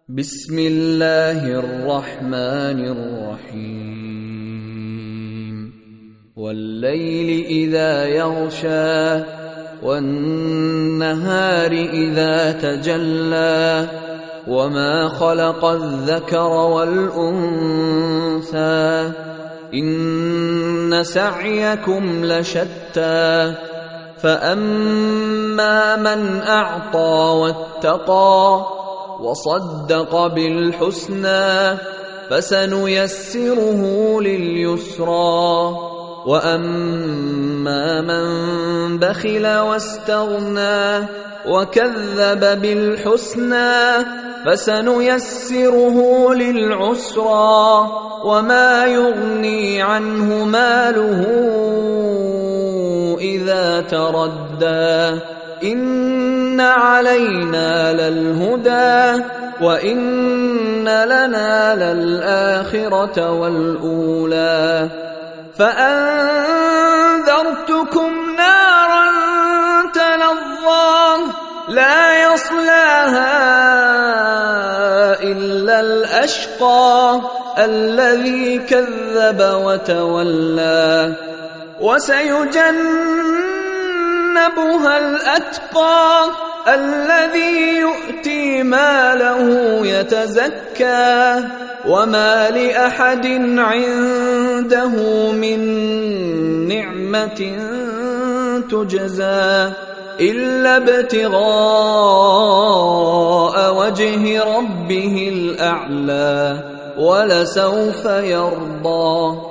بسم الله الرحمن الرحيم والليل إذا يغشى والنهار إذا تجلى وما خلق الذكر والأنثى إن سعيكم لشتى فأما من أعطى واتقى وصدق بالحسنى فسنيسره لليسرى وأما من بخل واستغنى وكذب بالحسنى فسنيسره للعسرى وما يغني عنه ماله إذا تردى إن علينا للهدى وإن لنا للآخرة والأولى فأنذرتكم نارا تلظى لا يصلاها إلا الأشقى الذي كذب وتولى وسيجنبها الأتقى الذي يؤتي ماله يتزكى وما لأحد عنده من نعمة تجزى إلا ابتغاء وجه ربه الأعلى ولسوف يرضى.